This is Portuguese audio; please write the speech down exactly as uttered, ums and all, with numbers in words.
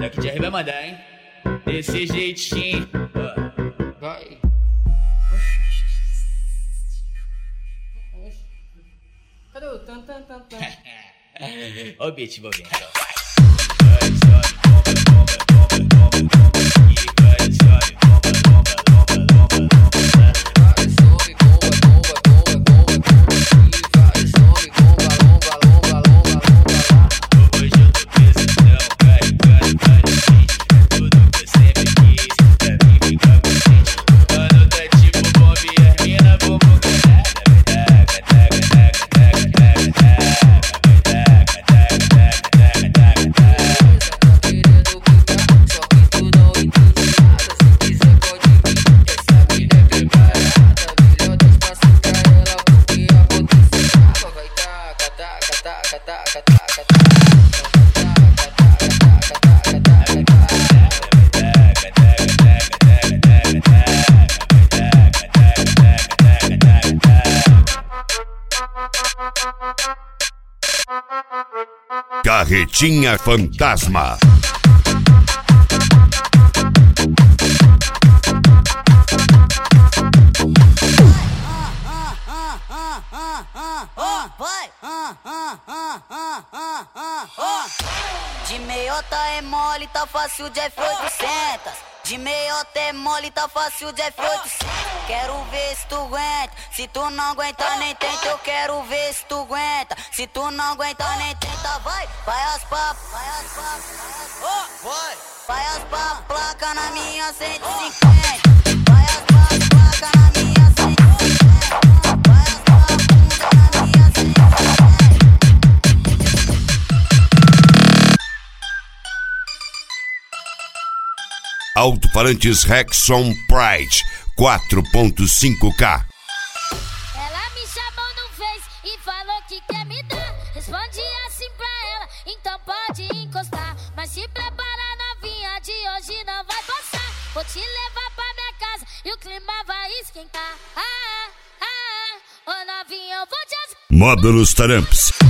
Black Jerry vai mandar, hein? Desse jeitinho. Vai. Cadê o tan tan tan tan? Ó o beat envolvendo. Carretinha Fantasma. De meiota é mole, tá fácil de F oitocentos. De meiota é mole, tá fácil de F oitocentos. Quero ver se tu aguenta. Se tu não aguenta nem tenta, eu quero ver se tu aguenta. Se tu não aguenta nem tenta, vai. Vai as papas, vai as papas, vai. Vai as papas, placa na minha cento e cinquenta. Vai as papas, placa na minha cento e cinquenta. Vai as papas, bunda na minha cento e cinquenta. Alto-falantes Rexon Pride quatro ponto cinco K. Ela me chamou no Face e falou que quer me dar. Respondi assim pra ela, então pode encostar. Mas se prepara, novinha, de hoje não vai passar. Vou te levar pra minha casa e o clima vai esquentar. Ah, ah, ah, ô novinha, eu vou te... Módulos Taramps.